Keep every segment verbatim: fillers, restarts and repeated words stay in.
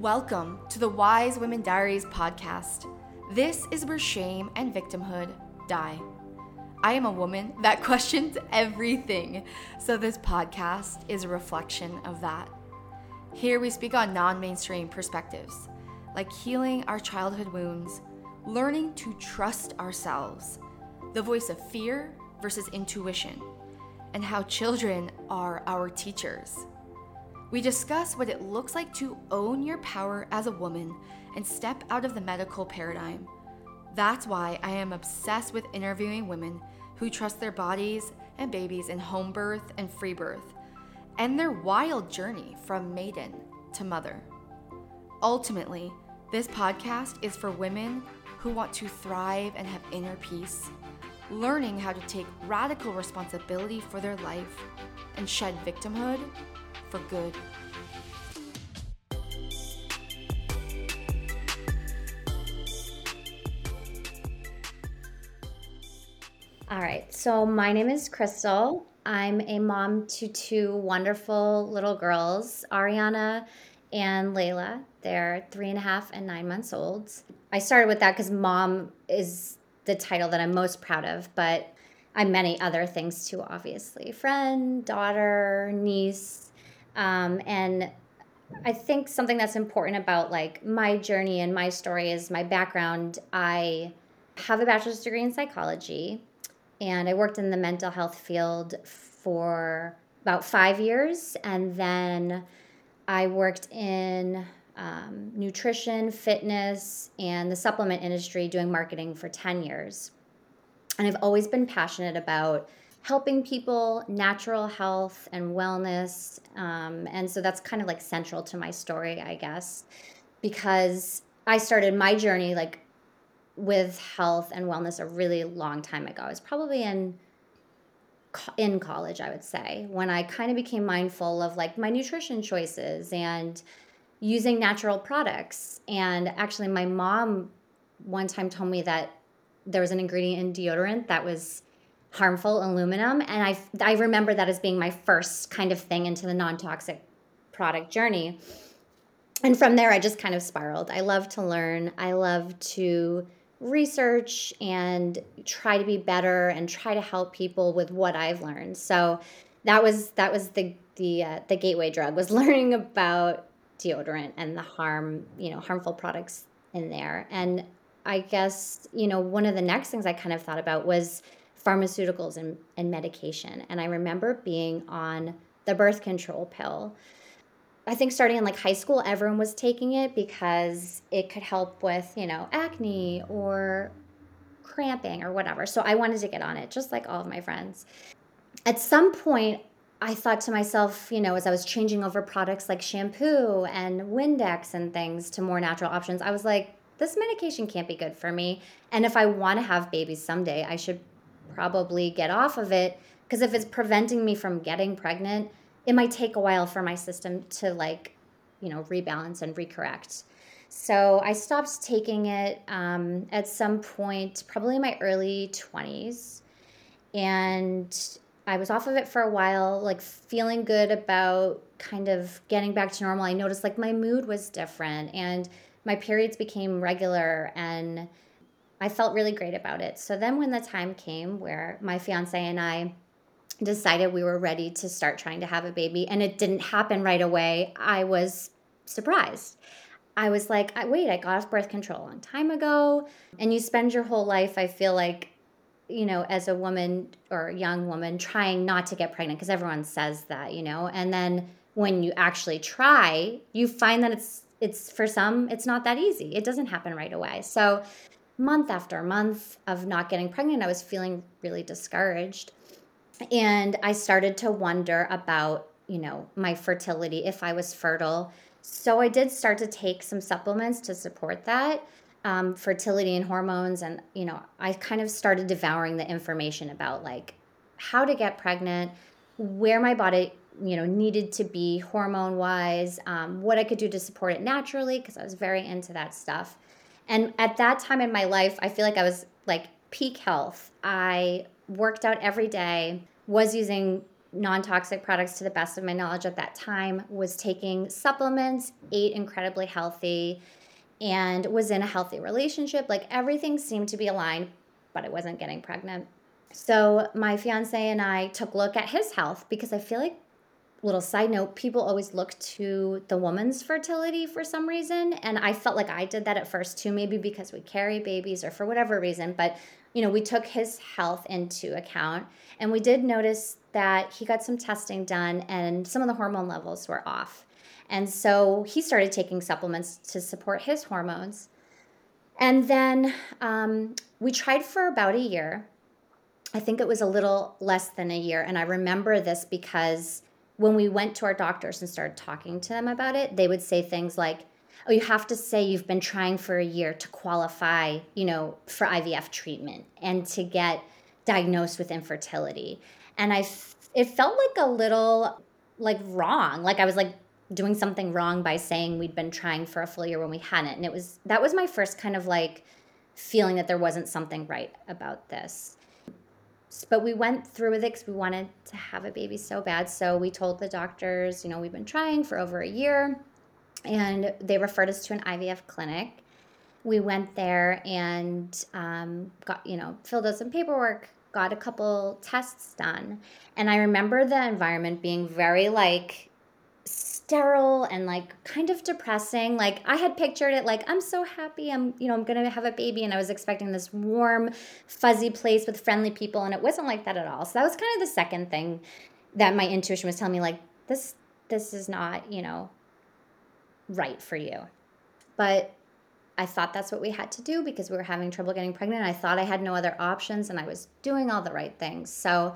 Welcome to the Wise Women Diaries podcast. This is where shame and victimhood die. I am a woman that questions everything, so this podcast is a reflection of that. Here we speak on non-mainstream perspectives, like healing our childhood wounds, learning to trust ourselves, the voice of fear versus intuition, and how children are our teachers. We discuss what it looks like to own your power as a woman and step out of the medical paradigm. That's why I am obsessed with interviewing women who trust their bodies and babies in home birth and free birth, and their wild journey from maiden to mother. Ultimately, this podcast is for women who want to thrive and have inner peace, learning how to take radical responsibility for their life and shed victimhood for good. All right, so my name is Crystal. I'm a mom to two wonderful little girls, Ariana and Layla. They're three and a half and nine months old. I started with that because mom is the title that I'm most proud of, but I'm many other things too, obviously. Friend, daughter, niece. Um, and I think something that's important about like my journey and my story is my background. I have a bachelor's degree in psychology, and I worked in the mental health field for about five years. And then I worked in um, nutrition, fitness, and the supplement industry doing marketing for ten years. And I've always been passionate about helping people, natural health and wellness. Um, and so that's kind of like central to my story, I guess, because I started my journey like with health and wellness a really long time ago. I was probably in in college, I would say, when I kind of became mindful of like my nutrition choices and using natural products. And actually my mom one time told me that there was an ingredient in deodorant that was harmful, aluminum. And I, I remember that as being my first kind of thing into the non-toxic product journey. And from there, I just kind of spiraled. I love to learn. I love to research and try to be better and try to help people with what I've learned. So that was that was the the uh, the gateway drug, was learning about deodorant and the harm, you know, harmful products in there. And I guess, you know, one of the next things I kind of thought about was pharmaceuticals and, and medication. And I remember being on the birth control pill. I think starting in like high school, everyone was taking it because it could help with, you know, acne or cramping or whatever. So I wanted to get on it, just like all of my friends. At some point, I thought to myself, you know, as I was changing over products like shampoo and Windex and things to more natural options, I was like, this medication can't be good for me. And if I want to have babies someday, I should probably get off of it, because if it's preventing me from getting pregnant, it might take a while for my system to like, you know, rebalance and recorrect. So I stopped taking it um, at some point, probably in my early twenties. And I was off of it for a while, like feeling good about kind of getting back to normal. I noticed like my mood was different and my periods became regular, and I felt really great about it. So then when the time came where my fiance and I decided we were ready to start trying to have a baby, and it didn't happen right away, I was surprised. I was like, wait, I got off birth control a long time ago. And you spend your whole life, I feel like, you know, as a woman or a young woman trying not to get pregnant, because everyone says that, you know, and then when you actually try, you find that it's, it's for some, it's not that easy. It doesn't happen right away. So month after month of not getting pregnant, I was feeling really discouraged. And I started to wonder about, you know, my fertility, if I was fertile. So I did start to take some supplements to support that, um, fertility and hormones. And, you know, I kind of started devouring the information about like how to get pregnant, where my body, you know, needed to be hormone wise, um, what I could do to support it naturally, because I was very into that stuff. And at that time in my life, I feel like I was like peak health. I worked out every day, was using non-toxic products to the best of my knowledge at that time, was taking supplements, ate incredibly healthy, and was in a healthy relationship. Like everything seemed to be aligned, but I wasn't getting pregnant. So my fiance and I took a look at his health because I feel like, little side note, people always look to the woman's fertility for some reason. And I felt like I did that at first too, maybe because we carry babies or for whatever reason. But, you know, we took his health into account, and we did notice that he got some testing done and some of the hormone levels were off. And so he started taking supplements to support his hormones. And then um, we tried for about a year. I think it was a little less than a year. And I remember this because when we went to our doctors and started talking to them about it, they would say things like, oh, you have to say you've been trying for a year to qualify, you know, for I V F treatment and to get diagnosed with infertility. And I, it felt like a little like wrong. Like I was like doing something wrong by saying we'd been trying for a full year when we hadn't. And it was, that was my first kind of like feeling that there wasn't something right about this. But we went through with it because we wanted to have a baby so bad. So we told the doctors, you know, we've been trying for over a year, and they referred us to an I V F clinic. We went there and um, got, you know, filled out some paperwork, got a couple tests done. And I remember the environment being very like sterile and like kind of depressing. Like I had pictured it like, I'm so happy I'm, you know, I'm going to have a baby. And I was expecting this warm, fuzzy place with friendly people. And it wasn't like that at all. So that was kind of the second thing that my intuition was telling me, like, this, this is not, you know, right for you. But I thought that's what we had to do because we were having trouble getting pregnant. I thought I had no other options and I was doing all the right things. So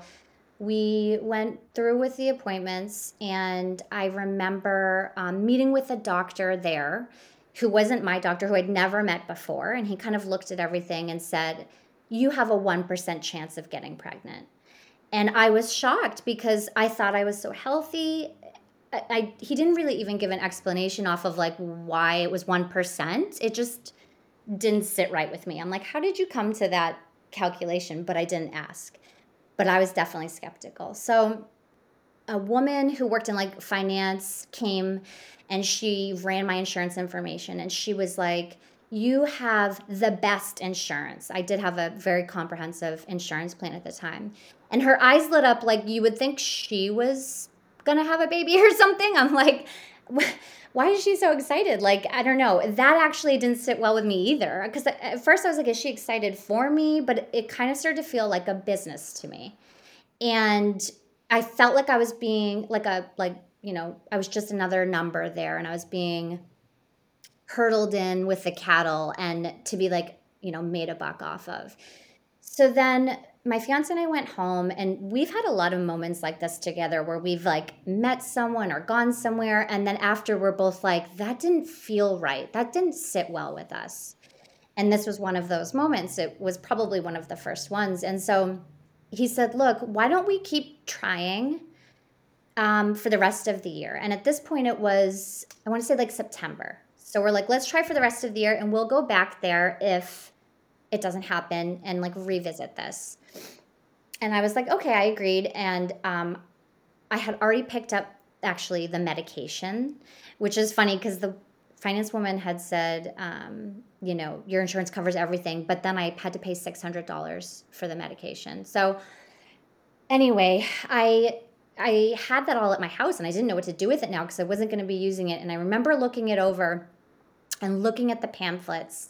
we went through with the appointments, and I remember um, meeting with a doctor there who wasn't my doctor, who I'd never met before. And he kind of looked at everything and said, you have a one percent chance of getting pregnant. And I was shocked because I thought I was so healthy. I, I he didn't really even give an explanation off of like why it was one percent. It just didn't sit right with me. I'm like, how did you come to that calculation? But I didn't ask. But I was definitely skeptical. So a woman who worked in like finance came and she ran my insurance information, and she was like, you have the best insurance. I did have a very comprehensive insurance plan at the time. And her eyes lit up like you would think she was going to have a baby or something. I'm like, why is she so excited? Like, I don't know. That actually didn't sit well with me either. Because at first I was like, is she excited for me? But it kind of started to feel like a business to me. And I felt like I was being like a, like, you know, I was just another number there. And I was being hurdled in with the cattle and to be like, you know, made a buck off of. So then my fiance and I went home, and we've had a lot of moments like this together where we've like met someone or gone somewhere, and then after we're both like, that didn't feel right. That didn't sit well with us. And this was one of those moments. It was probably one of the first ones. And so he said, look, why don't we keep trying um, for the rest of the year? And at this point it was, I want to say like September. So we're like, let's try for the rest of the year, and we'll go back there if it doesn't happen and like revisit this. And I was like, okay, I agreed. And um, I had already picked up actually the medication, which is funny because the finance woman had said, um, you know, your insurance covers everything. But then I had to pay six hundred dollars for the medication. So anyway, I I had that all at my house, and I didn't know what to do with it now because I wasn't going to be using it. And I remember looking it over and looking at the pamphlets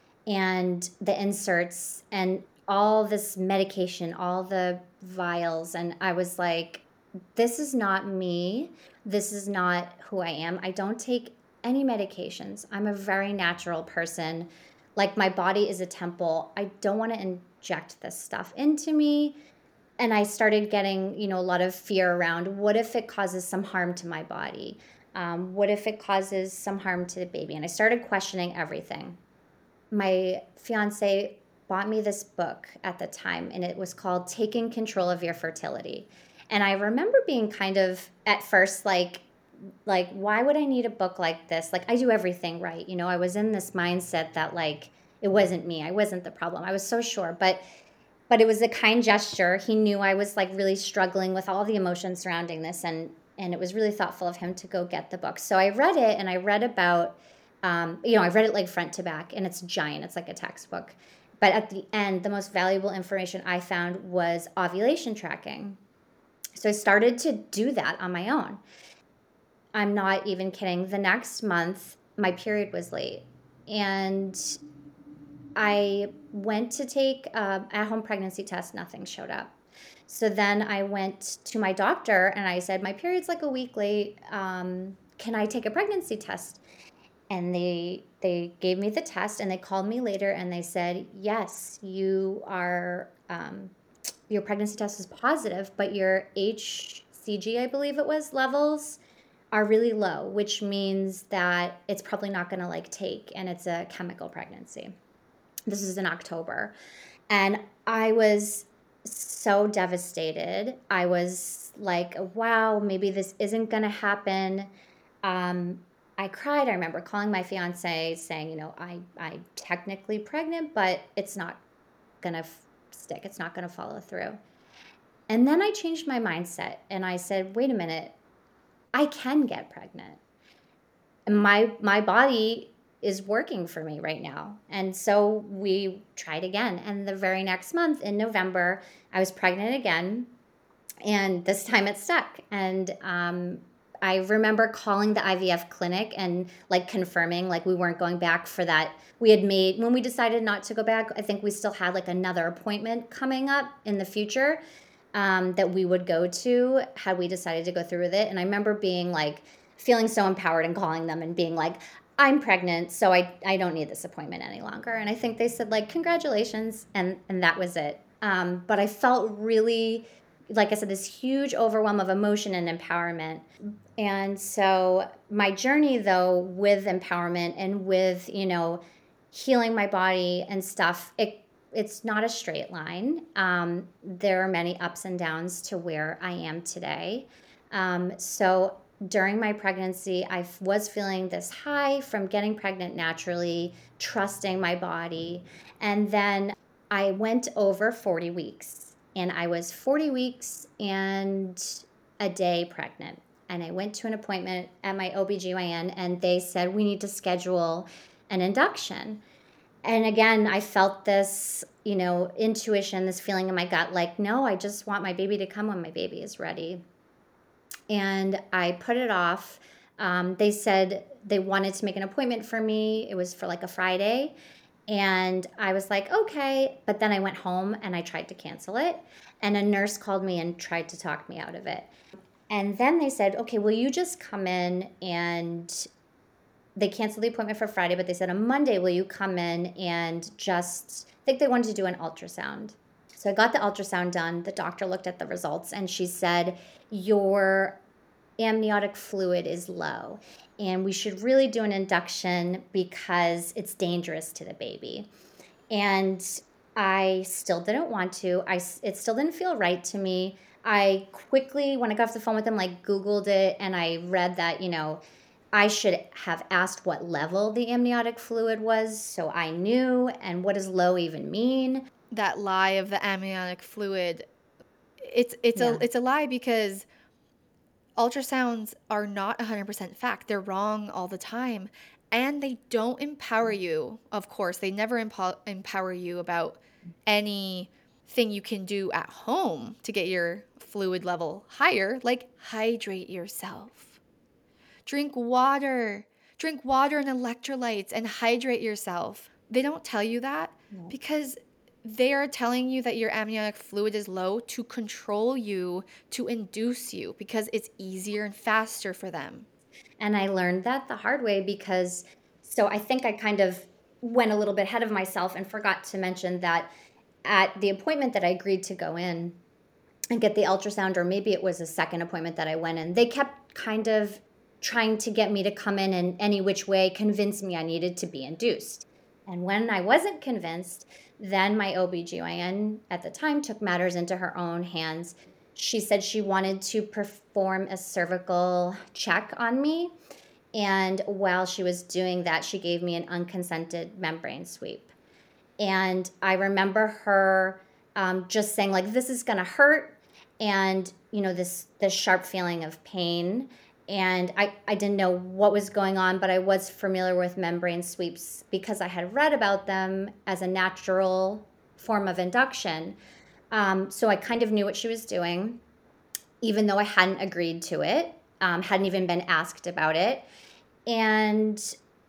and the inserts and all this medication, all the vials. And I was like, this is not me. This is not who I am. I don't take any medications. I'm a very natural person. Like, my body is a temple. I don't want to inject this stuff into me. And I started getting, you know, a lot of fear around, what if it causes some harm to my body? Um, what if it causes some harm to the baby? And I started questioning everything. My fiance bought me this book at the time, and it was called Taking Control of Your Fertility. And I remember being kind of at first like, like, why would I need a book like this? Like, I do everything right. You know, I was in this mindset that like, it wasn't me. I wasn't the problem. I was so sure. But but it was a kind gesture. He knew I was like really struggling with all the emotions surrounding this, and and it was really thoughtful of him to go get the book. So I read it, and I read about, um, you know, I read it like front to back, and it's giant. It's like a textbook. But at the end, the most valuable information I found was ovulation tracking. So I started to do that on my own. I'm not even kidding. The next month, my period was late. And I went to take an at-home pregnancy test. Nothing showed up. So then I went to my doctor and I said, my period's like a week late. Um, can I take a pregnancy test? And they they gave me the test, and they called me later and they said, yes, you are, um, your pregnancy test is positive, but your H C G, I believe it was, levels are really low, which means that it's probably not going to like take, and it's a chemical pregnancy. This is in October. And I was so devastated. I was like, wow, maybe this isn't going to happen. Um, I cried. I remember calling my fiance saying, you know, I, I'm technically pregnant, but it's not going to f- stick. It's not going to follow through. And then I changed my mindset and I said, wait a minute, I can get pregnant. And my, my body is working for me right now. And so we tried again. And the very next month in November, I was pregnant again. And this time it stuck. And um, I remember calling the I V F clinic and like confirming like we weren't going back for that. We had made, when we decided not to go back, I think we still had like another appointment coming up in the future um, that we would go to had we decided to go through with it. And I remember being like, feeling so empowered and calling them and being like, I'm pregnant, so I, I don't need this appointment any longer. And I think they said like, congratulations. And, and that was it. Um, but I felt really, like I said, this huge overwhelm of emotion and empowerment. And so my journey though, with empowerment and with, you know, healing my body and stuff, it, it's not a straight line. Um, there are many ups and downs to where I am today. Um, so during my pregnancy, I was feeling this high from getting pregnant naturally, trusting my body. And then I went over forty weeks, and I was forty weeks and a day pregnant. And I went to an appointment at my O B G Y N, and they said, we need to schedule an induction. And again, I felt this, you know, intuition, this feeling in my gut, like, no, I just want my baby to come when my baby is ready. And I put it off. Um, they said they wanted to make an appointment for me. It was for like a Friday. And I was like, okay. But then I went home and I tried to cancel it. And a nurse called me and tried to talk me out of it. And then they said, okay, will you just come in, and they canceled the appointment for Friday, but they said on Monday, will you come in and just, I think they wanted to do an ultrasound. So I got the ultrasound done. The doctor looked at the results and she said, your amniotic fluid is low and we should really do an induction because it's dangerous to the baby. And I still didn't want to. I, it still didn't feel right to me. I quickly, when I got off the phone with them, like Googled it, and I read that, you know, I should have asked what level the amniotic fluid was so I knew, and what does low even mean? That lie of the amniotic fluid, it's it's Yeah. a it's a lie because ultrasounds are not one hundred percent fact. They're wrong all the time, and they don't empower you. Of course, they never empo- empower you about anything you can do at home to get your fluid level higher, like hydrate yourself. Drink water. Drink water and electrolytes and hydrate yourself. They don't tell you that No. because they are telling you that your amniotic fluid is low to control you, to induce you, because it's easier and faster for them. And I learned that the hard way because, so I think I kind of went a little bit ahead of myself and forgot to mention that at the appointment that I agreed to go in and get the ultrasound, or maybe it was a second appointment that I went in, they kept kind of trying to get me to come in and any which way convince me I needed to be induced. And when I wasn't convinced, then my O B G Y N at the time took matters into her own hands. She said she wanted to perform a cervical check on me. And while she was doing that, she gave me an unconsented membrane sweep. And I remember her um, just saying like, this is going to hurt. And, you know, this, this sharp feeling of pain. And I, I didn't know what was going on, but I was familiar with membrane sweeps because I had read about them as a natural form of induction. Um, so I kind of knew what she was doing, even though I hadn't agreed to it, um, hadn't even been asked about it. And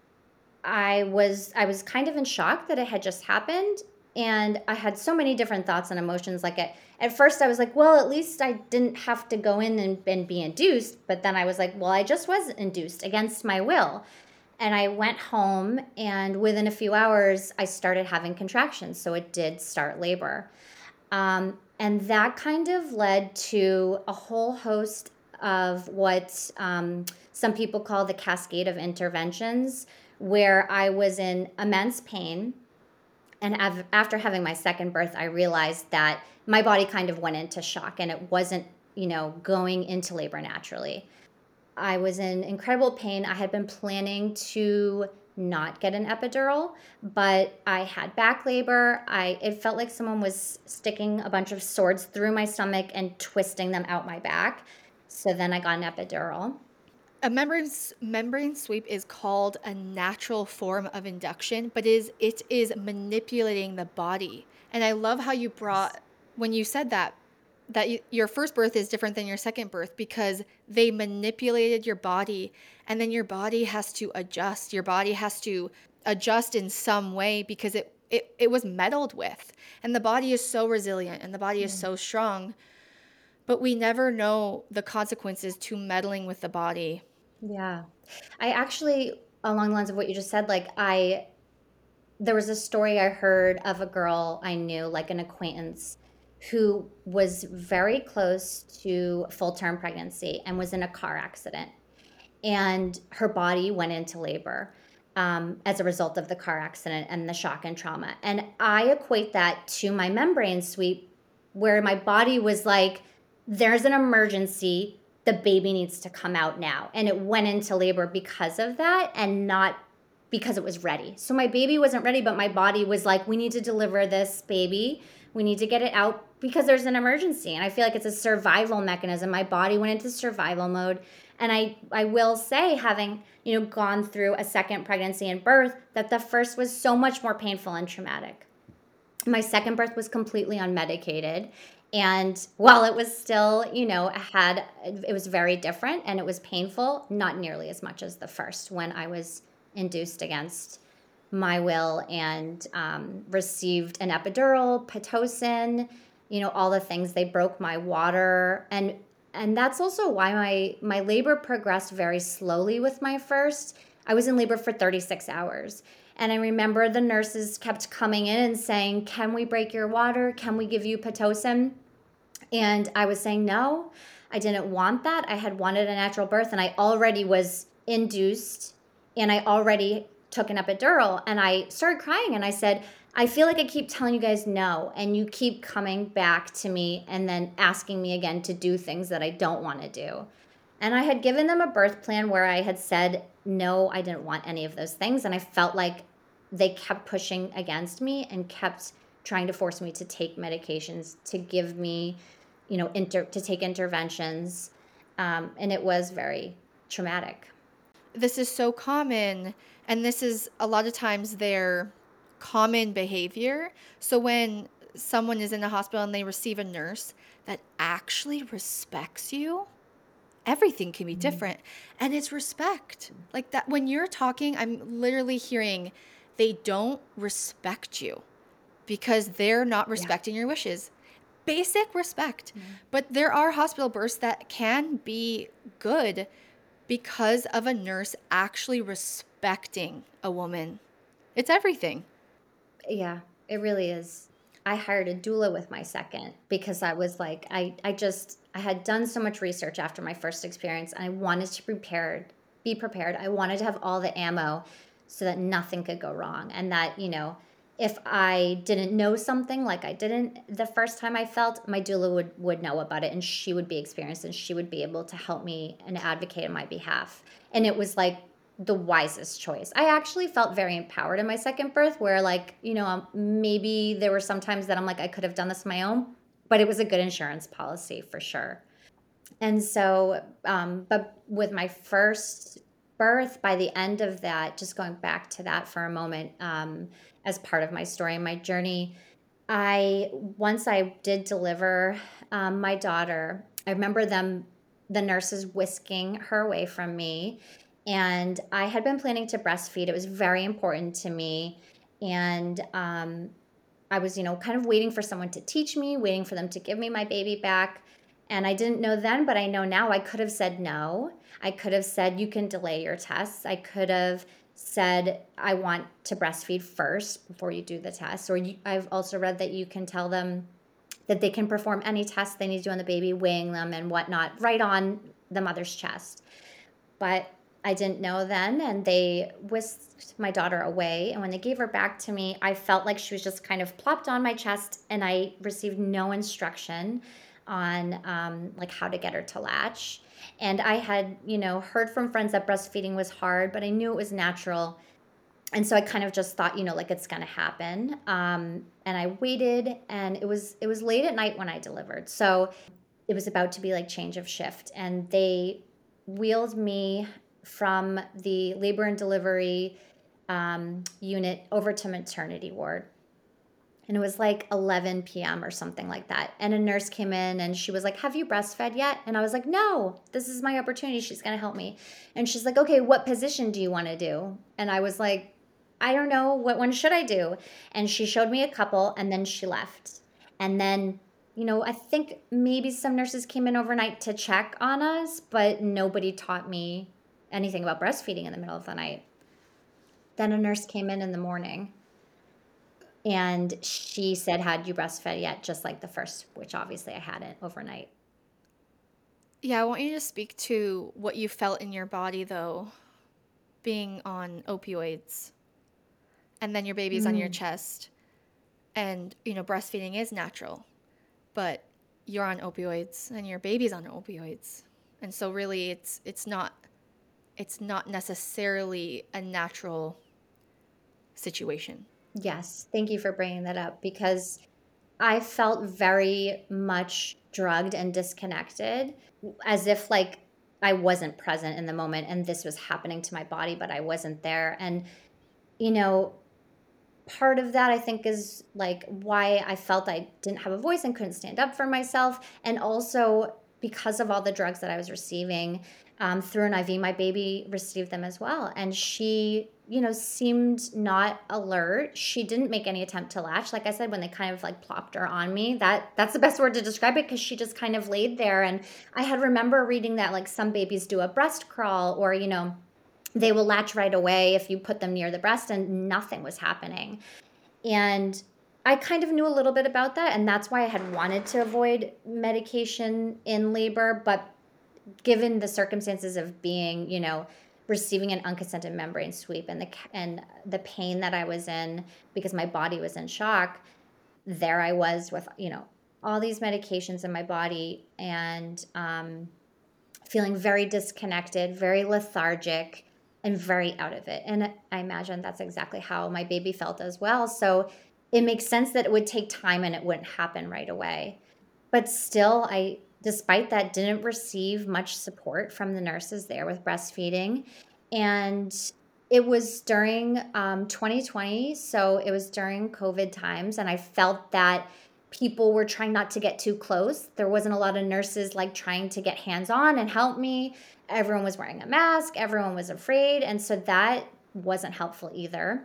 I was I was kind of in shock that it had just happened. And I had so many different thoughts and emotions. Like at, at first I was like, well, at least I didn't have to go in and, and be induced. But then I was like, well, I just was induced against my will. And I went home, and within a few hours, I started having contractions. So it did start labor. Um, and that kind of led to a whole host of what um, some people call the cascade of interventions, where I was in immense pain. And av- after having my second birth, I realized that my body kind of went into shock, and it wasn't, you know, going into labor naturally. I was in incredible pain. I had been planning to not get an epidural, but I had back labor. I it felt like someone was sticking a bunch of swords through my stomach and twisting them out my back. So then I got an epidural. A membrane membrane sweep is called a natural form of induction, but is it is manipulating the body. And I love how you brought when you said that that you, your first birth is different than your second birth because they manipulated your body, and then your body has to adjust. Your body has to adjust in some way because it it, it was meddled with. And the body is so resilient and the body is so strong. But we never know the consequences to meddling with the body. Yeah. I actually, along the lines of what you just said, like I, there was a story I heard of a girl I knew, like an acquaintance, who was very close to full-term pregnancy and was in a car accident. And her body went into labor um, as a result of the car accident and the shock and trauma. And I equate that to my membrane sweep, where my body was like, there's an emergency, the baby needs to come out now. And it went into labor because of that and not because it was ready. So my baby wasn't ready, but my body was like, we need to deliver this baby. We need to get it out because there's an emergency. And I feel like it's a survival mechanism. My body went into survival mode. And I, I will say, having, you know, gone through a second pregnancy and birth, that the first was so much more painful and traumatic. My second birth was completely unmedicated. And while it was still, you know, had, it was very different and it was painful, not nearly as much as the first when I was induced against my will and um, received an epidural, Pitocin, you know, all the things. They broke my water. And and that's also why my, my labor progressed very slowly with my first. I was in labor for thirty-six hours. And I remember the nurses kept coming in and saying, can we break your water? Can we give you Pitocin? And I was saying, no, I didn't want that. I had wanted a natural birth, and I already was induced, and I already took an epidural. And I started crying, and I said, I feel like I keep telling you guys no, and you keep coming back to me and then asking me again to do things that I don't want to do. And I had given them a birth plan where I had said, no, I didn't want any of those things. And I felt like they kept pushing against me and kept trying to force me to take medications, to give me, you know, inter- to take interventions. Um, and it was very traumatic. This is so common. And this is a lot of times their common behavior. So when someone is in the hospital and they receive a nurse that actually respects you, everything can be different. And it's respect. Like that, when you're talking, I'm literally hearing they don't respect you because they're not respecting yeah. your wishes. Basic respect. Mm-hmm. But there are hospital births that can be good because of a nurse actually respecting a woman. It's everything. Yeah, it really is. I hired a doula with my second because I was like, I, I just, I had done so much research after my first experience, and I wanted to prepare, be prepared. I wanted to have all the ammo so that nothing could go wrong. And that, you know, if I didn't know something like I didn't the first time I felt, my doula would, would know about it, and she would be experienced, and she would be able to help me and advocate on my behalf. And it was like the wisest choice. I actually felt very empowered in my second birth, where like, you know, um, maybe there were some times that I'm like, I could have done this on my own, but it was a good insurance policy for sure. And so, um, but with my first birth, by the end of that, just going back to that for a moment, um, as part of my story and my journey, I, once I did deliver um, my daughter, I remember them, the nurses whisking her away from me. And I had been planning to breastfeed. It was very important to me. And um, I was, you know, kind of waiting for someone to teach me, waiting for them to give me my baby back. And I didn't know then, but I know now. I could have said no. I could have said, you can delay your tests. I could have said, I want to breastfeed first before you do the test. Or you, I've also read that you can tell them that they can perform any tests they need to do on the baby, weighing them and whatnot, right on the mother's chest. But I didn't know then, and they whisked my daughter away. And when they gave her back to me, I felt like she was just kind of plopped on my chest, and I received no instruction on um, like how to get her to latch. And I had, you know, heard from friends that breastfeeding was hard, but I knew it was natural. And so I kind of just thought, you know, like it's going to happen. Um, and I waited, and it was it was late at night when I delivered. So it was about to be like change of shift, and they wheeled me from the labor and delivery um, unit over to maternity ward. And it was like eleven p.m. or something like that. And a nurse came in and she was like, have you breastfed yet? And I was like, no, this is my opportunity. She's going to help me. And she's like, okay, what position do you want to do? And I was like, I don't know. What one should I do? And she showed me a couple, and then she left. And then, you know, I think maybe some nurses came in overnight to check on us, but nobody taught me anything about breastfeeding in the middle of the night. Then a nurse came in in the morning, and she said, had you breastfed yet? Just like the first, which obviously I hadn't overnight. Yeah, I want you to speak to what you felt in your body, though, being on opioids, and then your baby's mm. on your chest. And, you know, breastfeeding is natural, but you're on opioids and your baby's on opioids. And so really it's it's not it's not necessarily a natural situation. Yes, thank you for bringing that up, because I felt very much drugged and disconnected, as if like I wasn't present in the moment and this was happening to my body, but I wasn't there. And, you know, part of that I think is like why I felt I didn't have a voice and couldn't stand up for myself. And also because of all the drugs that I was receiving um, through an I V, my baby received them as well. And she, you know, seemed not alert. She didn't make any attempt to latch. Like I said, when they kind of like plopped her on me, that that's the best word to describe it, because she just kind of laid there. And I had remember reading that like some babies do a breast crawl, or, you know, they will latch right away if you put them near the breast, and nothing was happening. And I kind of knew a little bit about that, and that's why I had wanted to avoid medication in labor. But given the circumstances of being, you know, receiving an unconsented membrane sweep and the and the pain that I was in because my body was in shock, there I was with, you know, all these medications in my body, and um, feeling very disconnected, very lethargic, and very out of it. And I imagine that's exactly how my baby felt as well. So it makes sense that it would take time and it wouldn't happen right away. But still, I, despite that, didn't receive much support from the nurses there with breastfeeding. And it was during um, twenty twenty, so it was during COVID times, and I felt that people were trying not to get too close. There wasn't a lot of nurses like trying to get hands-on and help me. Everyone was wearing a mask. Everyone was afraid. And so that wasn't helpful either.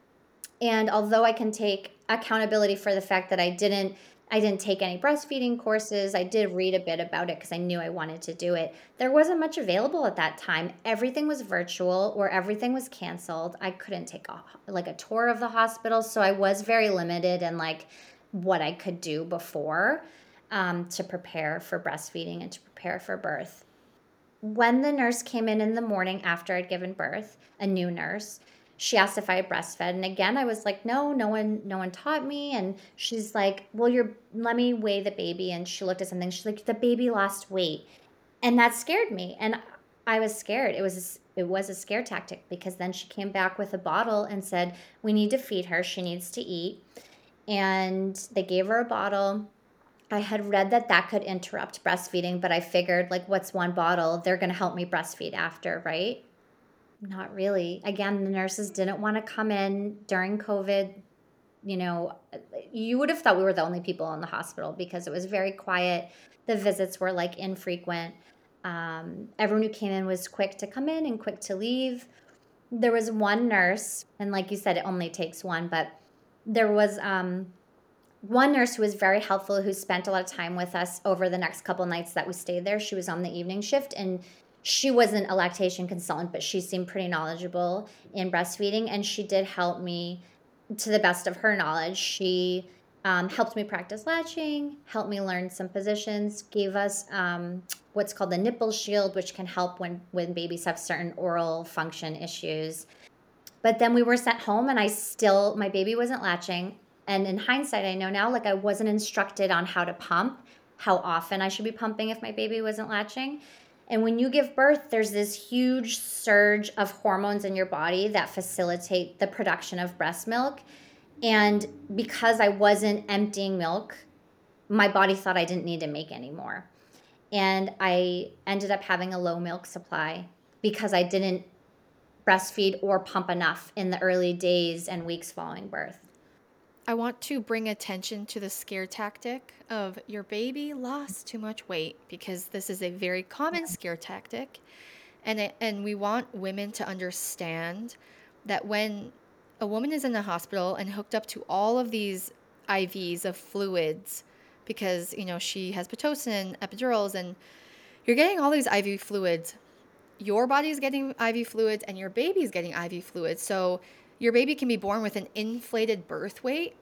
And although I can take accountability for the fact that I didn't I didn't take any breastfeeding courses, I did read a bit about it because I knew I wanted to do it. There wasn't much available at that time. Everything was virtual, or everything was canceled. I couldn't take a, like a tour of the hospital. So I was very limited in like what I could do before um, to prepare for breastfeeding and to prepare for birth. When the nurse came in in the morning after I'd given birth, a new nurse, she asked if I had breastfed. And again, I was like, no, no one, no one taught me. And she's like, well, you're, let me weigh the baby. And she looked at something. She's like, the baby lost weight. And that scared me. And I was scared. It was, it it was a scare tactic, because then she came back with a bottle and said, we need to feed her. She needs to eat. And they gave her a bottle. I had read that that could interrupt breastfeeding, but I figured, like, what's one bottle? They're going to help me breastfeed after, right? Not really. Again, the nurses didn't want to come in during COVID. You know, you would have thought we were the only people in the hospital because it was very quiet. The visits were like infrequent. Um, everyone who came in was quick to come in and quick to leave. There was one nurse, and like you said, it only takes one, but there was um, one nurse who was very helpful, who spent a lot of time with us over the next couple nights that we stayed there. She was on the evening shift, and she wasn't a lactation consultant, but she seemed pretty knowledgeable in breastfeeding, and she did help me to the best of her knowledge. She um, helped me practice latching, helped me learn some positions, gave us um, what's called the nipple shield, which can help when, when babies have certain oral function issues. But then we were sent home, and I still, my baby wasn't latching. And in hindsight, I know now, like, I wasn't instructed on how to pump, how often I should be pumping if my baby wasn't latching. And when you give birth, there's this huge surge of hormones in your body that facilitate the production of breast milk. And because I wasn't emptying milk, my body thought I didn't need to make any more. And I ended up having a low milk supply because I didn't breastfeed or pump enough in the early days and weeks following birth. I want to bring attention to the scare tactic of your baby lost too much weight, because this is a very common scare tactic. And it, and we want women to understand that when a woman is in the hospital and hooked up to all of these I Vs of fluids, because, you know, she has Pitocin, epidurals, and you're getting all these I V fluids. Your body's getting I V fluids and your baby's getting I V fluids. So your baby can be born with an inflated birth weight.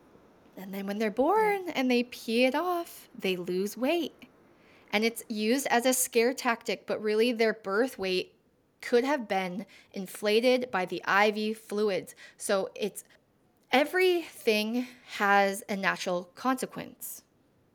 And then when they're born and they pee it off, they lose weight. And it's used as a scare tactic, but really their birth weight could have been inflated by the I V fluids. So it's everything has a natural consequence.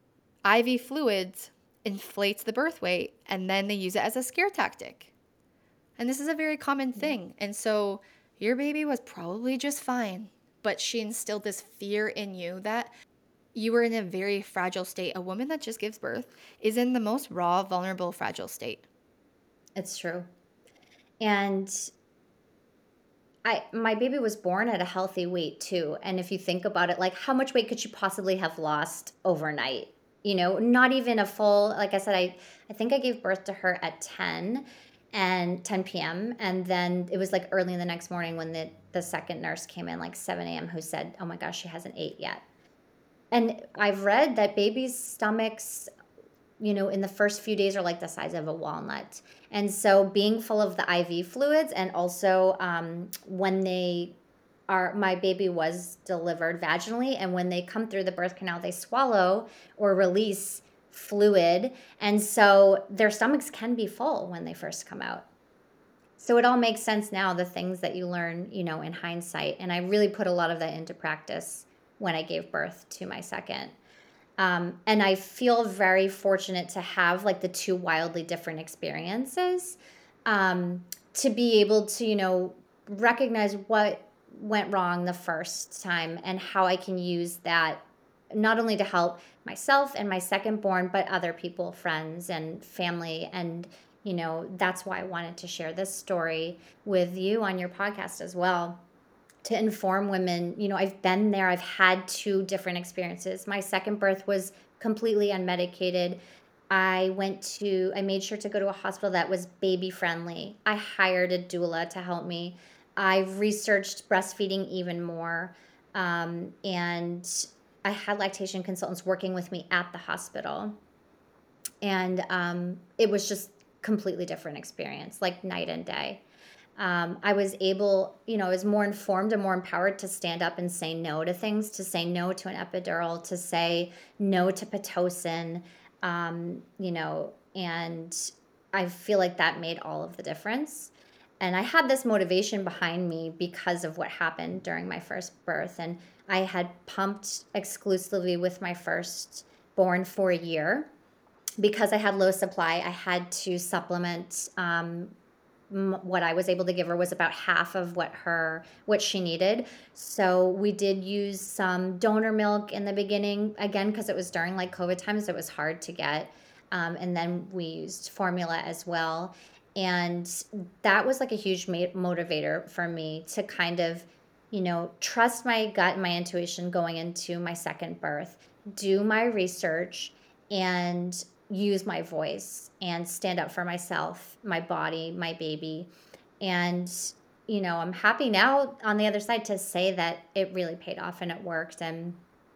I V fluids inflates the birth weight, and then they use it as a scare tactic. And this is a very common thing. And so your baby was probably just fine, but she instilled this fear in you that you were in a very fragile state. A woman that just gives birth is in the most raw, vulnerable, fragile state. It's true. And I, my baby was born at a healthy weight too. And if you think about it, like, how much weight could she possibly have lost overnight? You know, not even a full, like I said, I, I think I gave birth to her at ten and ten p.m. And then it was like early in the next morning when the, the second nurse came in, like seven a.m., who said, oh my gosh, she hasn't ate yet. And I've read that babies' stomachs, you know, in the first few days are like the size of a walnut. And so being full of the I V fluids, and also um, when they are, my baby was delivered vaginally, and when they come through the birth canal, they swallow or release fluid. And so their stomachs can be full when they first come out. So it all makes sense now, the things that you learn, you know, in hindsight. And I really put a lot of that into practice when I gave birth to my second. Um, and I feel very fortunate to have like the two wildly different experiences, um, to be able to, you know, recognize what went wrong the first time and how I can use that not only to help myself and my second born, but other people, friends and family. And, you know, that's why I wanted to share this story with you on your podcast as well, to inform women. You know, I've been there. I've had two different experiences. My second birth was completely unmedicated. I went to, I made sure to go to a hospital that was baby friendly. I hired a doula to help me. I researched breastfeeding even more. Um, and I had lactation consultants working with me at the hospital. And um, it was just completely different experience, like night and day. Um, I was able, you know, I was more informed and more empowered to stand up and say no to things, to say no to an epidural, to say no to Pitocin, um, you know, and I feel like that made all of the difference. And I had this motivation behind me because of what happened during my first birth. And I had pumped exclusively with my firstborn for a year. Because I had low supply, I had to supplement um, m- what I was able to give her was about half of what her what she needed. So we did use some donor milk in the beginning, again, because it was during like COVID times, it was hard to get. Um, and then we used formula as well. And that was like a huge ma- motivator for me to kind of, you know, trust my gut and my intuition going into my second birth, do my research, and use my voice and stand up for myself, my body, my baby. And, you know, I'm happy now on the other side to say that it really paid off and it worked. And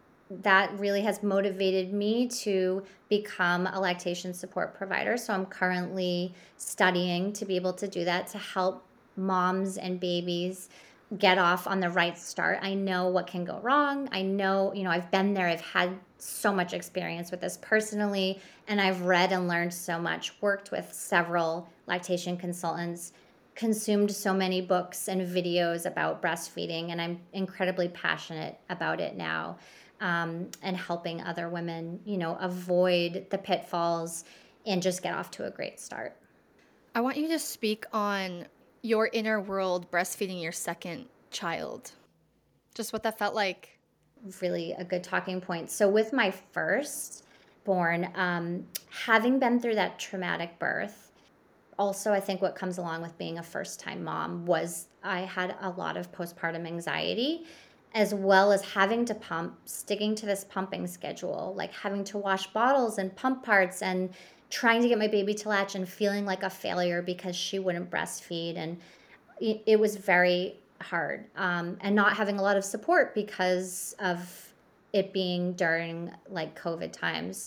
that really has motivated me to become a lactation support provider. So I'm currently studying to be able to do that, to help moms and babies get off on the right start. I know what can go wrong. I know, you know, I've been there. I've had so much experience with this personally, and I've read and learned so much, worked with several lactation consultants, consumed so many books and videos about breastfeeding, and I'm incredibly passionate about it now, um, and helping other women, you know, avoid the pitfalls and just get off to a great start. I want you to speak on your inner world breastfeeding your second child. Just what that felt like. Really a good talking point. So with my first born, um, having been through that traumatic birth, also I think what comes along with being a first time mom was I had a lot of postpartum anxiety, as well as having to pump, sticking to this pumping schedule, like having to wash bottles and pump parts and trying to get my baby to latch and feeling like a failure because she wouldn't breastfeed. And it, it was very hard, um, and not having a lot of support because of it being during like COVID times.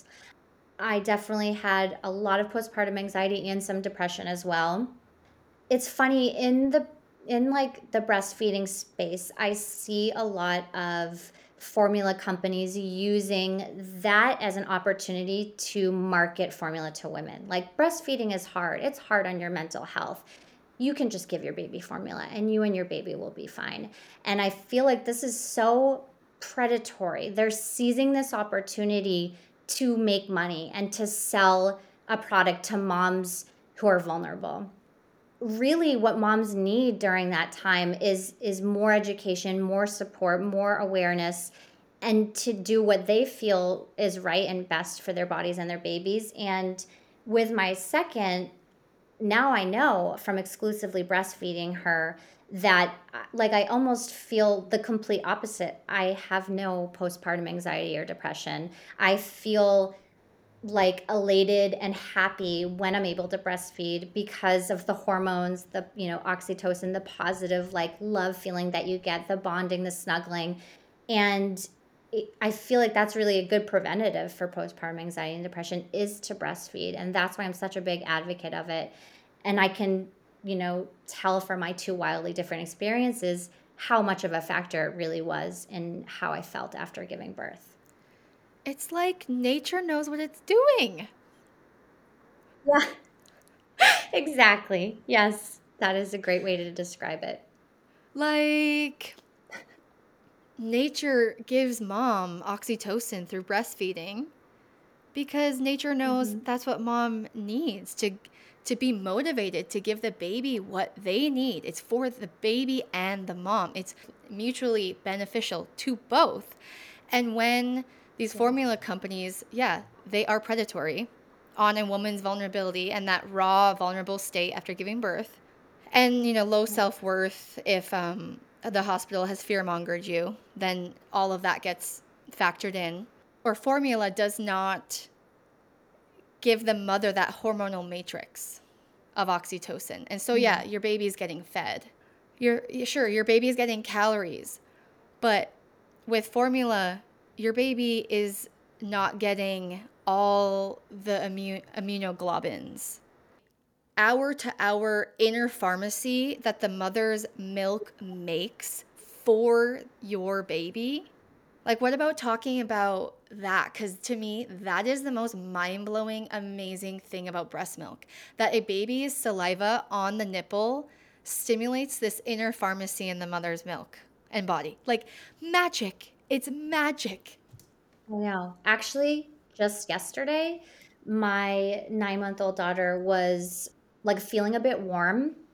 I definitely had a lot of postpartum anxiety and some depression as well. It's funny in the in like the breastfeeding space, I see a lot of formula companies using that as an opportunity to market formula to women. Like breastfeeding is hard. It's hard on your mental health. You can just give your baby formula and you and your baby will be fine. And I feel like this is so predatory. They're seizing this opportunity to make money and to sell a product to moms who are vulnerable. Really what moms need during that time is is more education, more support, more awareness, and to do what they feel is right and best for their bodies and their babies. And with my second, now I know from exclusively breastfeeding her that like I almost feel the complete opposite. I have no postpartum anxiety or depression. I feel like elated and happy when I'm able to breastfeed because of the hormones, the, you know, oxytocin, the positive like love feeling that you get, the bonding, the snuggling. And it, I feel like that's really a good preventative for postpartum anxiety and depression is to breastfeed. And that's why I'm such a big advocate of it. And I can, you know, tell from my two wildly different experiences how much of a factor it really was in how I felt after giving birth. It's like nature knows what it's doing. Yeah, exactly. Yes, that is a great way to describe it. Like, nature gives mom oxytocin through breastfeeding because nature knows Mm-hmm. that's what mom needs to to be motivated to give the baby what they need. It's for the baby and the mom. It's mutually beneficial to both. And when these Yeah. formula companies, yeah, they are predatory on a woman's vulnerability and that raw, vulnerable state after giving birth. And, you know, low self worth, if um, the hospital has fear mongered you, then all of that gets factored in. Or formula does not give the mother that hormonal matrix of oxytocin. And so, yeah, your baby's getting fed. You're sure your baby's getting calories, but with formula, your baby is not getting all the immu- immunoglobulins. Hour to hour inner pharmacy that the mother's milk makes for your baby. Like, what about talking about that? Because to me, that is the most mind blowing, amazing thing about breast milk, that a baby's saliva on the nipple stimulates this inner pharmacy in the mother's milk and body. Like, magic. It's magic. I know. Actually, just yesterday, my nine month old daughter was like feeling a bit warm.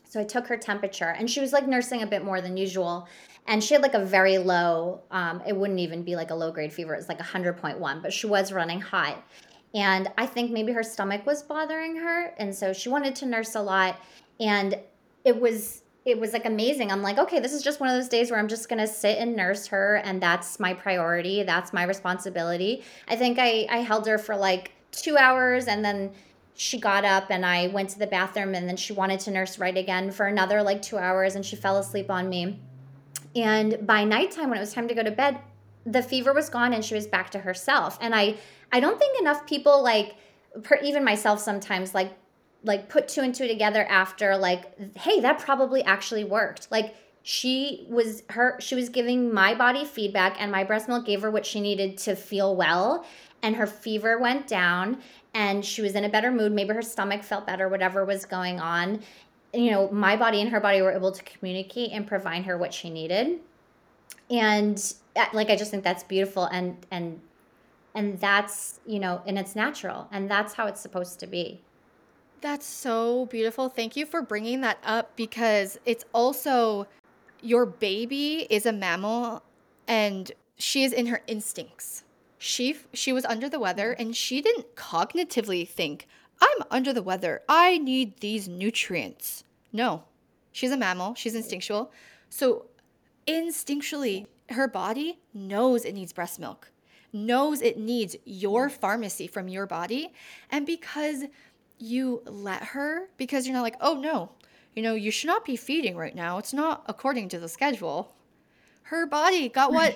So I took her temperature, and she was like nursing a bit more than usual. And she had like a very low, um, it wouldn't even be like a low grade fever. It was like one hundred point one, but she was running hot. And I think maybe her stomach was bothering her. And so she wanted to nurse a lot. And it was, it was like amazing. I'm like, okay, this is just one of those days where I'm just going to sit and nurse her. And that's my priority. That's my responsibility. I think I, I held her for like two hours and then she got up and I went to the bathroom, and then she wanted to nurse right again for another like two hours and she fell asleep on me. And by nighttime, when it was time to go to bed, the fever was gone and she was back to herself. And I, I don't think enough people like, per, even myself sometimes, like, like put two and two together after like, hey, that probably actually worked. Like she was her, she was giving my body feedback, and my breast milk gave her what she needed to feel well. And her fever went down, and she was in a better mood. Maybe her stomach felt better, whatever was going on. You know, my body and her body were able to communicate and provide her what she needed. And uh, like, I just think that's beautiful. And, and, and that's, you know, and it's natural, and that's how it's supposed to be. That's so beautiful. Thank you for bringing that up, because it's also, your baby is a mammal and she is in her instincts. She she was under the weather and she didn't cognitively think, I'm under the weather, I need these nutrients. No, she's a mammal, she's instinctual. So instinctually, her body knows it needs breast milk, knows it needs your pharmacy from your body. And because you let her, because you're not like, oh no, you know, you should not be feeding right now, it's not according to the schedule. Her body got what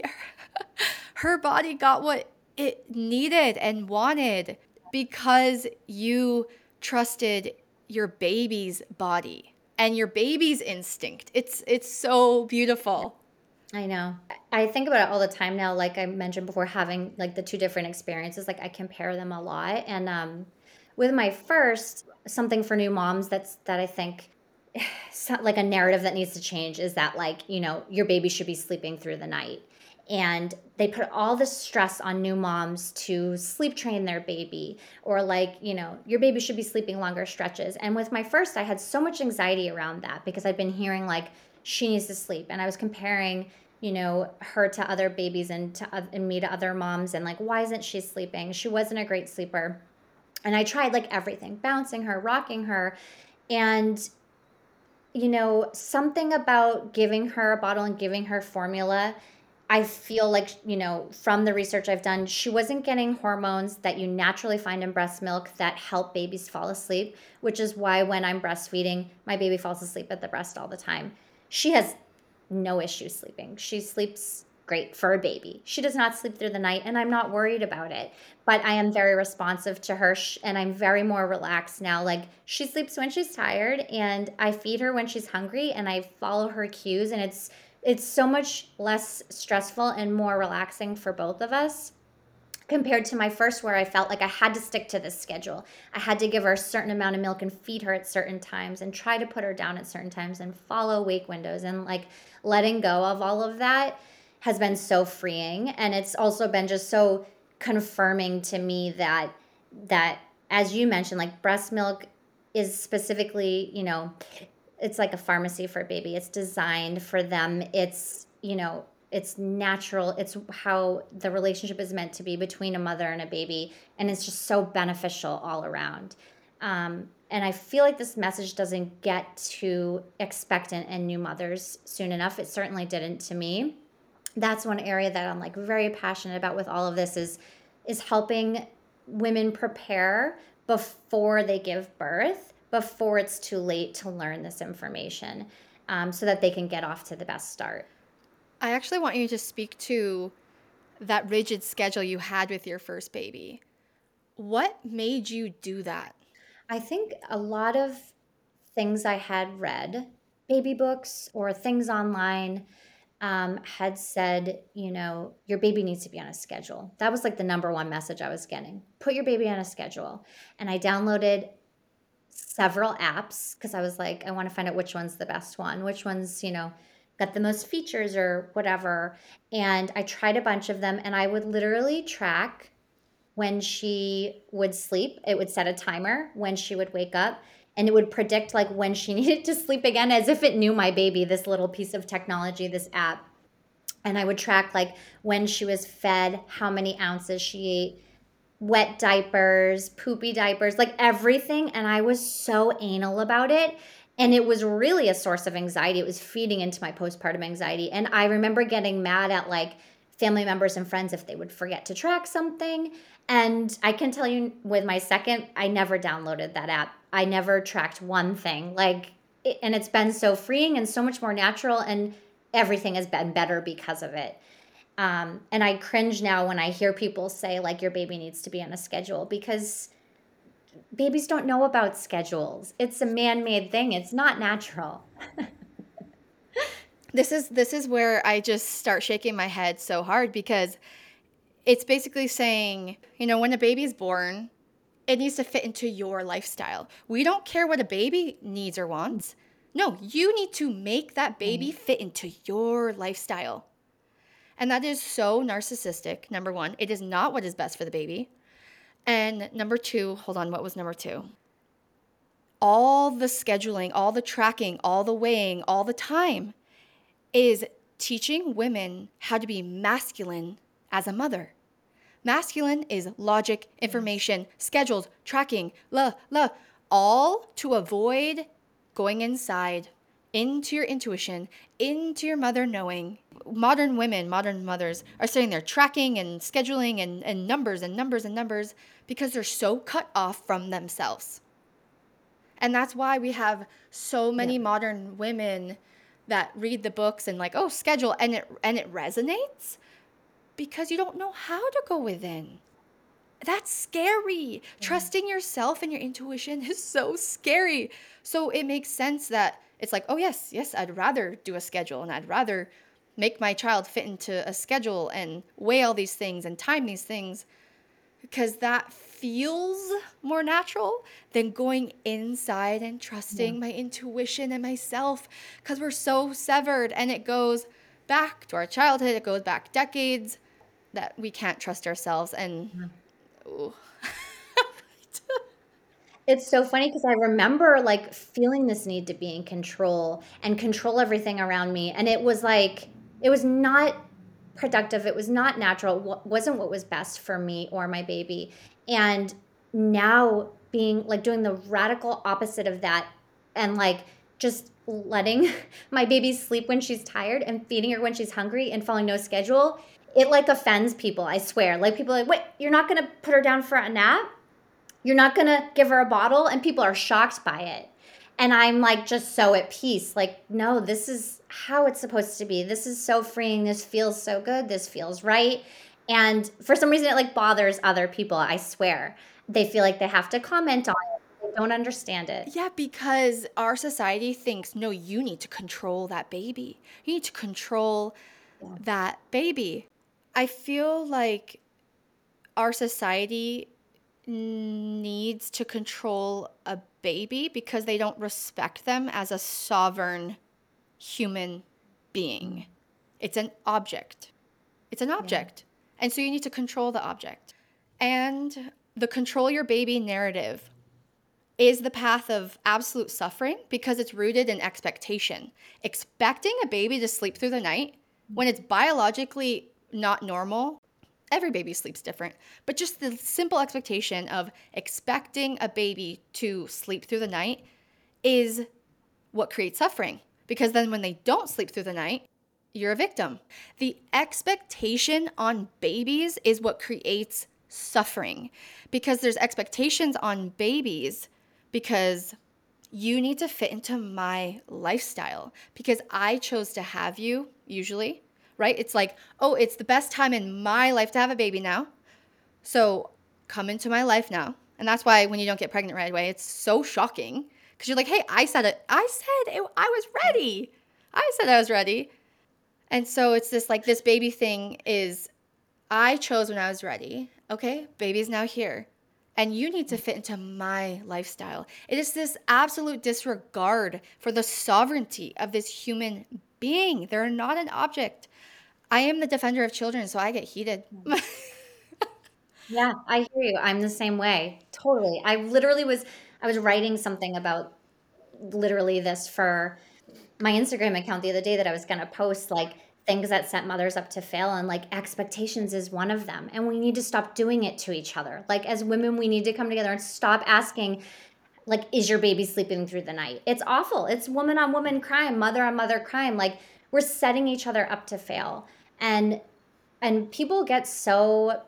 her body got what it needed and wanted, because you trusted your baby's body and your baby's instinct. It's it's so beautiful. I know. I think about it all the time now. Like I mentioned before, having like the two different experiences, like I compare them a lot. And um, with my first, something for new moms that's that I think so- like a narrative that needs to change is that, like, you know, your baby should be sleeping through the night. And they put all this stress on new moms to sleep train their baby, or like, you know, your baby should be sleeping longer stretches. And with my first, I had so much anxiety around that because I've been hearing like she needs to sleep, and I was comparing, you know, her to other babies and to oth- and me to other moms, and like, why isn't she sleeping? She wasn't a great sleeper. And I tried like everything, bouncing her, rocking her, and you know, something about giving her a bottle and giving her formula, I feel like, you know, from the research I've done, she wasn't getting hormones that you naturally find in breast milk that help babies fall asleep, which is why when I'm breastfeeding, my baby falls asleep at the breast all the time. She has no issue sleeping. She sleeps great for a baby. She does not sleep through the night, and I'm not worried about it. But I am very responsive to her, sh- and I'm very more relaxed now. Like, she sleeps when she's tired, and I feed her when she's hungry, and I follow her cues, and it's it's so much less stressful and more relaxing for both of us compared to my first, where I felt like I had to stick to this schedule. I had to give her a certain amount of milk and feed her at certain times and try to put her down at certain times and follow wake windows, and like letting go of all of that has been so freeing. And it's also been just so confirming to me that that as you mentioned, like breast milk is specifically, you know, it's like a pharmacy for a baby. It's designed for them. It's, you know, it's natural. It's how the relationship is meant to be between a mother and a baby. And it's just so beneficial all around. Um, and I feel like this message doesn't get to expectant and new mothers soon enough. It certainly didn't to me. That's one area that I'm like very passionate about with all of this is is helping women prepare before they give birth, before it's too late to learn this information, um, so that they can get off to the best start. I actually want you to speak to that rigid schedule you had with your first baby. What made you do that? I think a lot of things I had read, baby books or things online, um, had said, you know, your baby needs to be on a schedule. That was like the number one message I was getting. Put your baby on a schedule. And I downloaded several apps because I was like, I want to find out which one's the best one, which one's, you know, got the most features or whatever. And I tried a bunch of them, and I would literally track when she would sleep. It would set a timer when she would wake up. and it would predict like when she needed to sleep again, as if it knew my baby, this little piece of technology, this app. And I would track like when she was fed, how many ounces she ate, wet diapers, poopy diapers, like everything. And I was so anal about it. And it was really a source of anxiety. It was feeding into my postpartum anxiety. And I remember getting mad at like family members and friends if they would forget to track something. And I can tell you with my second, I never downloaded that app. I never tracked one thing. Like, it, and it's been so freeing and so much more natural, and everything has been better because of it. Um, and I cringe now when I hear people say like your baby needs to be on a schedule, because babies don't know about schedules. It's a man-made thing. It's not natural. This is this is where I just start shaking my head so hard, because it's basically saying, you know, when a baby is born, it needs to fit into your lifestyle. We don't care what a baby needs or wants. No, you need to make that baby fit into your lifestyle. And that is so narcissistic, number one. It is not what is best for the baby. And number two, hold on, what was number two? All the scheduling, all the tracking, all the weighing, all the time is teaching women how to be masculine as a mother. Masculine is logic, information, schedules, tracking, la, la, all to avoid going inside, into your intuition, into your mother knowing. Modern women, modern mothers are sitting there tracking and scheduling and, and numbers and numbers and numbers because they're so cut off from themselves. And that's why we have so many yeah. modern women that read the books and like, oh, schedule, and it and it resonates because you don't know how to go within. That's scary. Yeah. Trusting yourself and your intuition is so scary. So it makes sense that it's like, oh, yes, yes, I'd rather do a schedule, and I'd rather make my child fit into a schedule and weigh all these things and time these things, because that feels more natural than going inside and trusting yeah. my intuition and myself, because we're so severed, and it goes back to our childhood. It goes back decades that we can't trust ourselves. And yeah. ooh. It's so funny because I remember like feeling this need to be in control and control everything around me. And it was like, it was not productive. It was not natural. It wasn't what was best for me or my baby. And now being like doing the radical opposite of that, and like just letting my baby sleep when she's tired and feeding her when she's hungry and following no schedule, it like offends people, I swear. Like people are like, wait, you're not going to put her down for a nap? You're not going to give her a bottle? And people are shocked by it. And I'm like just so at peace. Like, no, this is how it's supposed to be. This is so freeing. This feels so good. This feels right. And for some reason, it like bothers other people, I swear. They feel like they have to comment on it. They don't understand it. Yeah, because our society thinks, no, you need to control that baby. You need to control yeah. that baby. I feel like our society needs to control a baby because they don't respect them as a sovereign human being. It's an object. It's an object. Yeah. And so you need to control the object. And the control your baby narrative is the path of absolute suffering because it's rooted in expectation. Expecting a baby to sleep through the night when it's biologically not normal. Every baby sleeps different, but just the simple expectation of expecting a baby to sleep through the night is what creates suffering. Because then when they don't sleep through the night, you're a victim. The expectation on babies is what creates suffering, because there's expectations on babies because you need to fit into my lifestyle because I chose to have you, usually. Right? It's like, oh, it's the best time in my life to have a baby now. So come into my life now. And that's why when you don't get pregnant right away, it's so shocking because you're like, hey, I said it. I said it, I was ready. I said I was ready. And so it's this like this baby thing is I chose when I was ready. Okay, baby's now here. And you need to fit into my lifestyle. It is this absolute disregard for the sovereignty of this human being. They're not an object. I am the defender of children, so I get heated. Yeah, I hear you. I'm the same way. Totally. I literally was, I was writing something about literally this for my Instagram account the other day that I was going to post, like things that set mothers up to fail, and like expectations is one of them. And we need to stop doing it to each other. Like as women, we need to come together and stop asking, like, is your baby sleeping through the night? It's awful. It's woman on woman crime, mother on mother crime. Like we're setting each other up to fail. And and people get so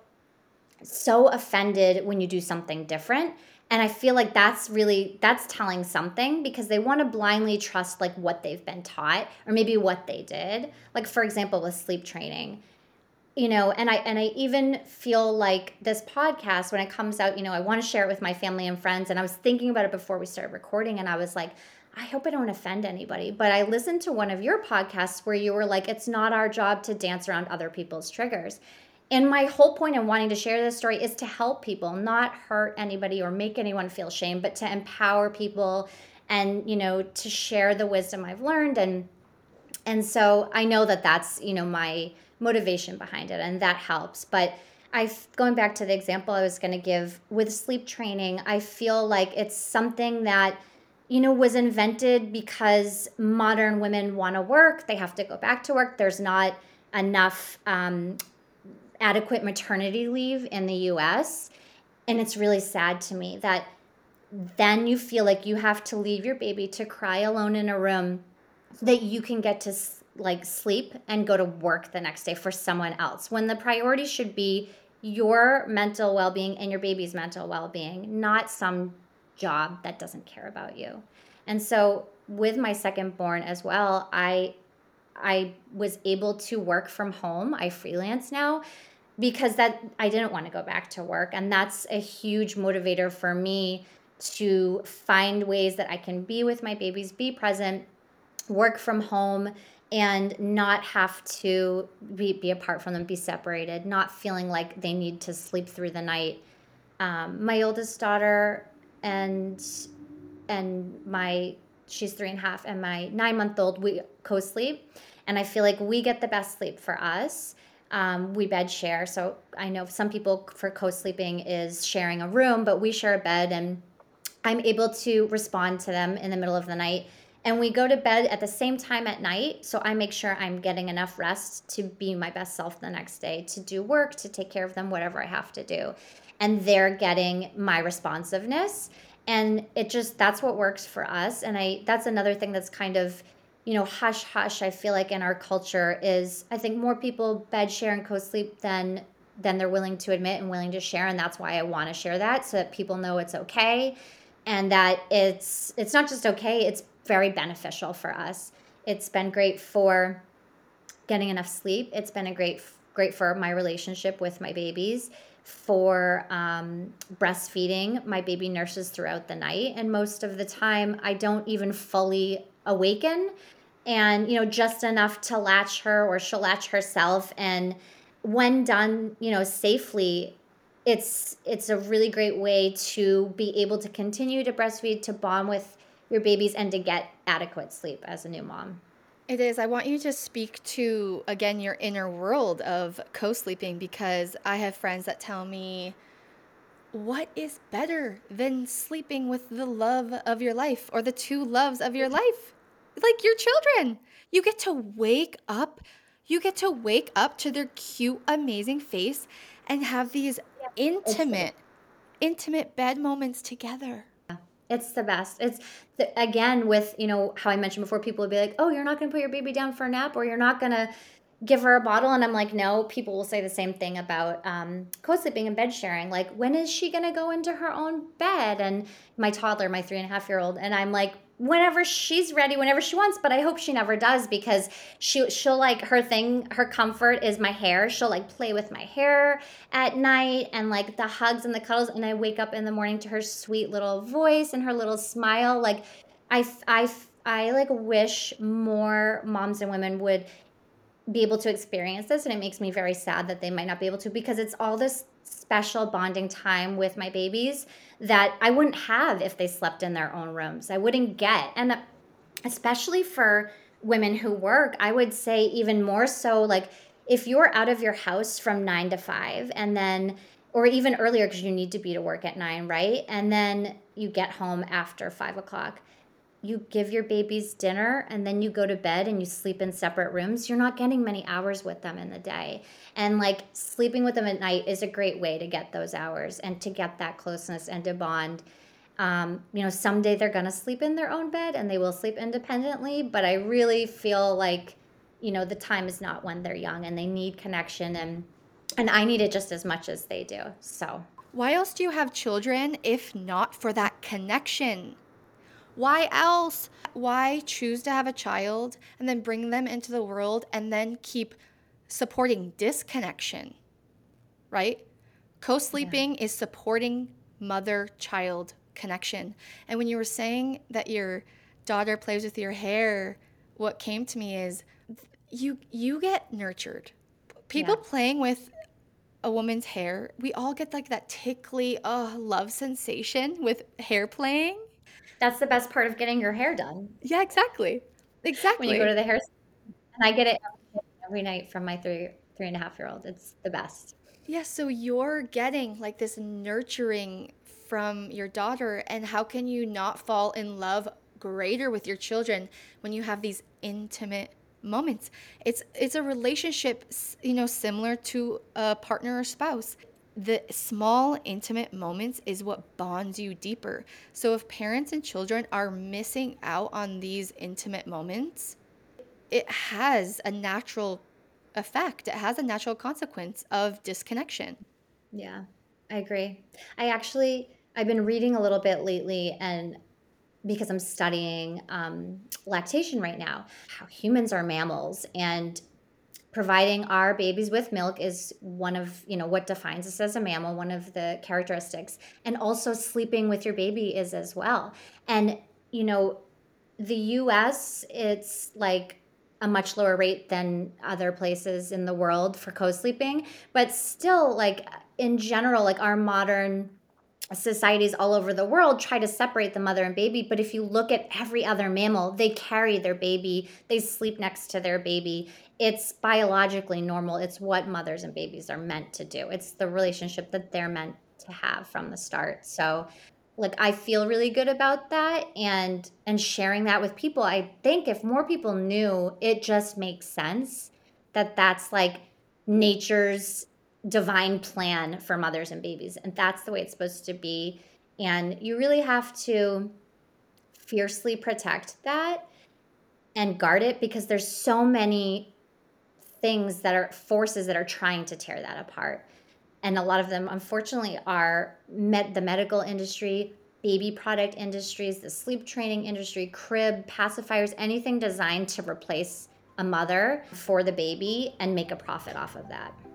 so offended when you do something different. And I feel like that's really, that's telling something, because they want to blindly trust like what they've been taught or maybe what they did. Like for example, with sleep training, you know, and I, and I even feel like this podcast, when it comes out, you know, I want to share it with my family and friends. And I was thinking about it before we started recording, and I was like, I hope I don't offend anybody. But I listened to one of your podcasts where you were like, it's not our job to dance around other people's triggers. And my whole point in wanting to share this story is to help people, not hurt anybody or make anyone feel shame, but to empower people and, you know, to share the wisdom I've learned. And, and so I know that that's, you know, my motivation behind it, and that helps. But I, going back to the example I was going to give with sleep training, I feel like it's something that, you know, was invented because modern women want to work. They have to go back to work. There's not enough, um, adequate maternity leave in the U S. And it's really sad to me that then you feel like you have to leave your baby to cry alone in a room so that you can get to like sleep and go to work the next day for someone else, when the priority should be your mental well-being and your baby's mental well-being, not some job that doesn't care about you. And so with my second born as well, I I was able to work from home. I freelance now because that I didn't want to go back to work. And that's a huge motivator for me to find ways that I can be with my babies, be present, work from home, and not have to be, be apart from them, be separated, not feeling like they need to sleep through the night. Um, my oldest daughter and and my she's three and a half, and my nine month old, we co-sleep, and I feel like we get the best sleep for us. Um, we bed share, so I know some people for co-sleeping is sharing a room, but we share a bed, and I'm able to respond to them in the middle of the night. And we go to bed at the same time at night, so I make sure I'm getting enough rest to be my best self the next day, to do work, to take care of them, whatever I have to do. And they're getting my responsiveness. And it just, that's what works for us. And I, that's another thing that's kind of, you know, hush hush, I feel like in our culture is, I think more people bed share and co-sleep than than they're willing to admit and willing to share. And that's why I want to share that, so that people know it's okay. And that it's it's not just okay, it's very beneficial for us. It's been great for getting enough sleep. It's been a great great for my relationship with my babies, for um, breastfeeding. My baby nurses throughout the night, and most of the time I don't even fully awaken, and you know, just enough to latch her, or she'll latch herself. And when done, you know, safely, it's it's a really great way to be able to continue to breastfeed, to bond with your babies, and to get adequate sleep as a new mom. It is. I want you to speak to, again, your inner world of co-sleeping, because I have friends that tell me, what is better than sleeping with the love of your life, or the two loves of your life? Like your children. You get to wake up. You get to wake up to their cute, amazing face and have these intimate, intimate bed moments together. It's the best. It's the, again, with, you know, how I mentioned before, people would be like, oh, you're not going to put your baby down for a nap, or you're not going to give her a bottle. And I'm like, no, people will say the same thing about um, co-sleeping and bed sharing. Like, when is she going to go into her own bed? And my toddler, my three and a half year old, and I'm like, whenever she's ready, whenever she wants, but I hope she never does, because she, she'll like, her thing, her comfort is my hair. She'll like play with my hair at night, and like the hugs and the cuddles. And I wake up in the morning to her sweet little voice and her little smile. Like I, I, I like wish more moms and women would be able to experience this. And it makes me very sad that they might not be able to, because it's all this special bonding time with my babies that I wouldn't have if they slept in their own rooms. I wouldn't get. And especially for women who work, I would say even more so, like if you're out of your house from nine to five, and then or even earlier because you need to be to work at nine, right? And then you get home after five o'clock. You give your babies dinner and then you go to bed and you sleep in separate rooms. You're not getting many hours with them in the day. And like sleeping with them at night is a great way to get those hours and to get that closeness and to bond. Um, you know, someday they're going to sleep in their own bed and they will sleep independently. But I really feel like, you know, the time is not when they're young and they need connection, and and I need it just as much as they do. So Why else do you have children if not for that connection? Why else? Why choose to have a child and then bring them into the world and then keep supporting disconnection, right? Co-sleeping is supporting mother-child connection. And when you were saying that your daughter plays with your hair, what came to me is you you get nurtured. People yeah. playing with a woman's hair, we all get like that tickly, oh, love sensation with hair playing. That's the best part of getting your hair done. Yeah, exactly. When you go to Exactly. the hair salon. And I get it every night from my three three and a half year old. It's the best. Yeah, so you're getting like this nurturing from your daughter, and how can you not fall in love greater with your children when you have these intimate moments? It's it's a relationship, s- you know, similar to a partner or spouse. The small intimate moments is what bonds you deeper. So if parents and children are missing out on these intimate moments, it has a natural effect. It has a natural consequence of disconnection. Yeah, I agree. I actually I've been reading a little bit lately, and because I'm studying um, lactation right now, how humans are mammals, and providing our babies with milk is one of, you know, what defines us as a mammal, one of the characteristics. And also sleeping with your baby is as well. And, you know, the U S, it's like a much lower rate than other places in the world for co-sleeping, but still, like in general, like our modern societies all over the world try to separate the mother and baby. But if you look at every other mammal, they carry their baby, they sleep next to their baby. It's biologically normal. It's what mothers and babies are meant to do. It's the relationship that they're meant to have from the start. So like I feel really good about that, and and sharing that with people. I think if more people knew, it just makes sense that that's like nature's divine plan for mothers and babies, and that's the way it's supposed to be. And you really have to fiercely protect that and guard it, because there's so many things that are forces that are trying to tear that apart. And a lot of them unfortunately are med- the medical industry, baby product industries, the sleep training industry, crib pacifiers, anything designed to replace a mother for the baby and make a profit off of that.